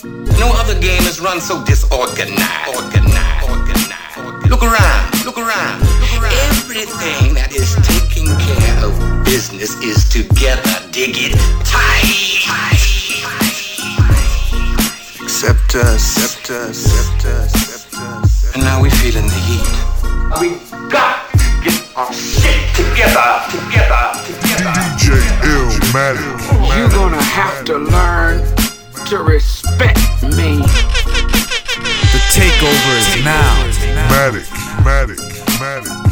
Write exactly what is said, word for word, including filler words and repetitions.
No other game is run so disorganized. Organized. Organized. Look around. Look around. Look around. Everything that is taking care of business is together. Dig it tight. Accept us. Accept us. Accept us. Accept us. And now we feeling the heat. We got to get our shit together. Together. Together. D J Illmatic. You're gonna have to learn to respect me. The takeover is now. Matic, Matic, Matic.